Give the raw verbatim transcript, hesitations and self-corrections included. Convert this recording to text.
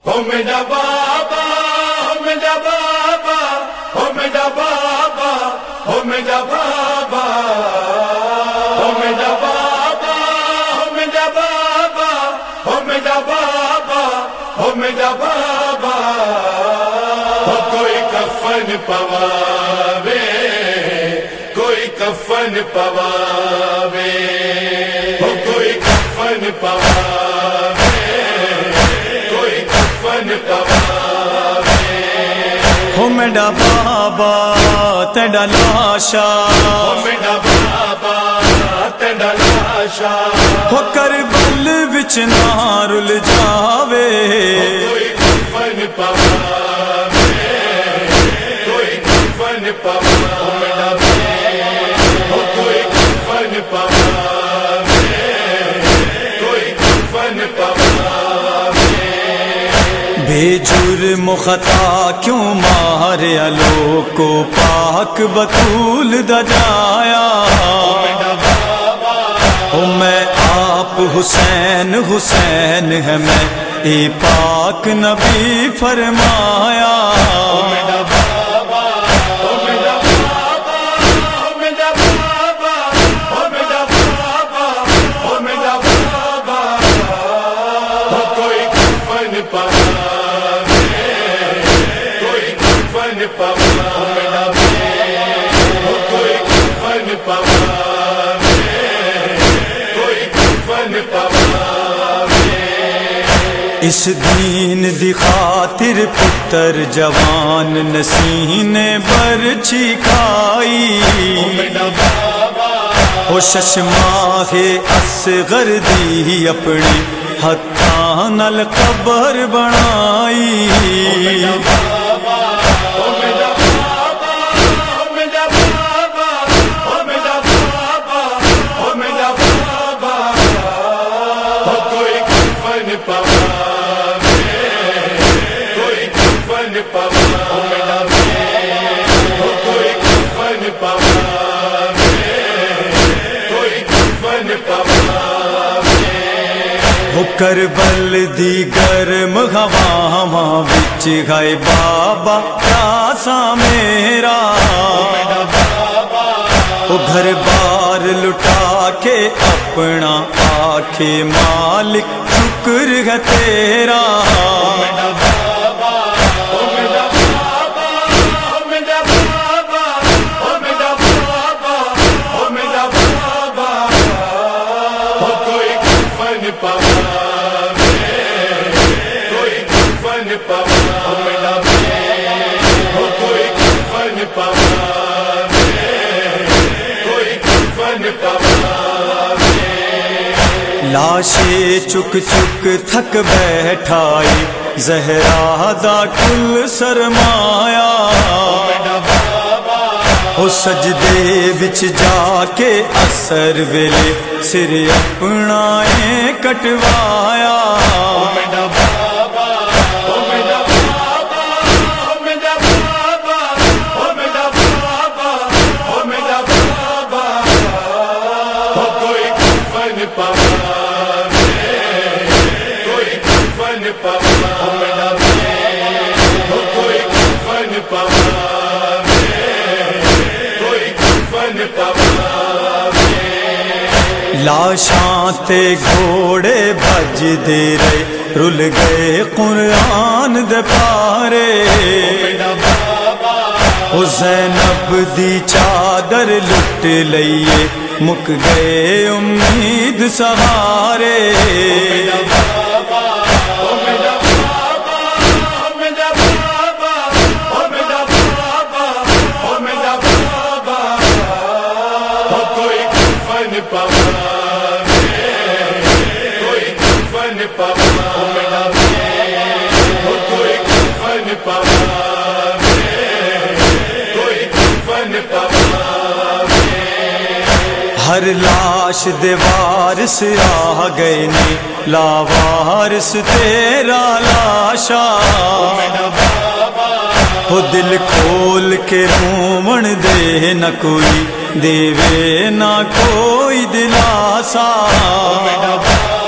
ہو میرا بابا ہو میرا بابا ہو میرا بابا ہو میرا بابا ہو میرا بابا ہو میرا بابا ہو میرا بابا ہو میرا بابا ہو کوئی کفن پواوے کوئی کفن پواوے ہو کوئی کفن پواوے کوئی کفن پواوے ہو میرا بابا تیرا لاشا ہو میرا بابا تیرا لاشا ہو کربل وچ نہ رل جاوے کوئی کفن پواوے کوئی کفن پواوے ہو کوئی کفن پواوے کوئی کفن پواوے بے جرم و خطا کیوں ماریا لوگ کو پاک بطول دجایا او میں آپ حسین حسین ہے میں اے پاک نبی فرمایا اس دین دی خاطر پتر جوان نسینے برچھی کھائی او ششماہ اصغر دی اپنی ہتھاں نال قبر بنائی وہ کربل دی گرم ہواواں وچ گئے بابا پیاسا میرا وہ گھر بار لٹا کے اپنا آکھے مالک شکر ہے تیرا لاشے چک چک تھک بیٹھائی زہرا دا کل سرمایا او سجدے وچ جا کے اثر ویلے سر اپنا کٹوایا لاشاں تے گھوڑے بج دے رہے رل گئے قرآن دے پارے او زینب دی چادر لٹ لئیے مک گئے امید سہارے ہر لاش دے وارث آ گئے نے لاوارث تیرا لاشا وہ دل کھول کے رومن دے نہ کوئی دیوے نہ کوئی دلاسا